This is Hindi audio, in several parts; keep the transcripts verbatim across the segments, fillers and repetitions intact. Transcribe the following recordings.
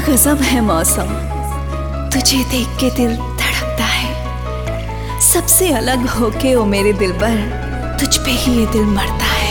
गजब है मौसम, तुझे देख के दिल धड़कता है। सबसे अलग होके ओ मेरे दिलबर, तुझ पे ही ये दिल मरता है।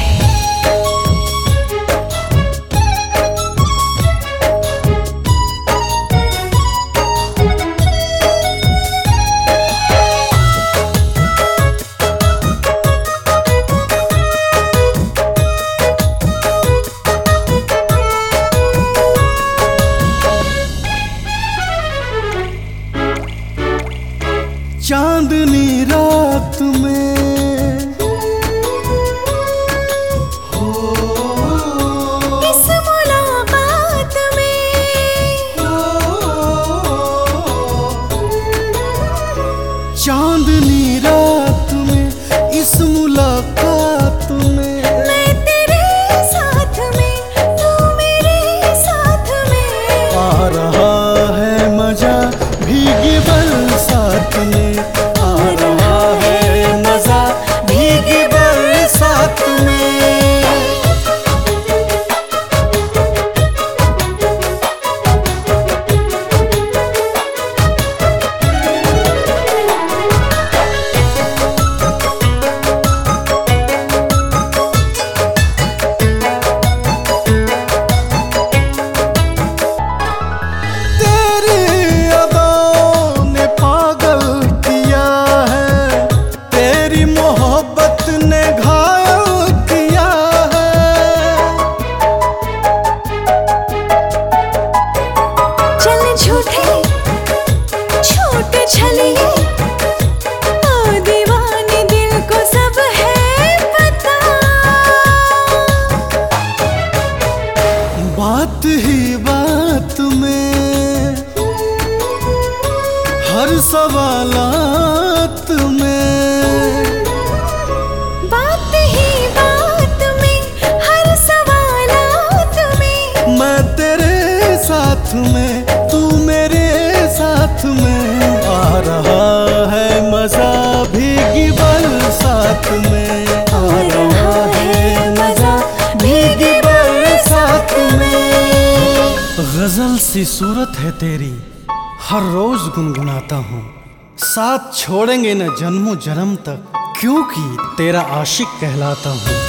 चांदनी रात में हो, इस मुलाकात में हो, चांदनी रात में इस मुलाकात में मैं तेरे साथ में, तू मेरे साथ में। आ रहा है मजा भीगी बरसात में, आ रहा है मजा भीगी बरसात में। बात ही बात में, हर सवालात में, बात ही बात में, हर सवालात में। मैं तेरे साथ में, तू मेरे साथ में। आ रहा है मजा भीगी बरसात में, आ रहा है मजा भीगी बरसात में। गजल सी सूरत है तेरी, हर रोज गुनगुनाता हूँ। साथ छोड़ेंगे न जन्मों जन्म तक, क्योंकि तेरा आशिक कहलाता हूँ।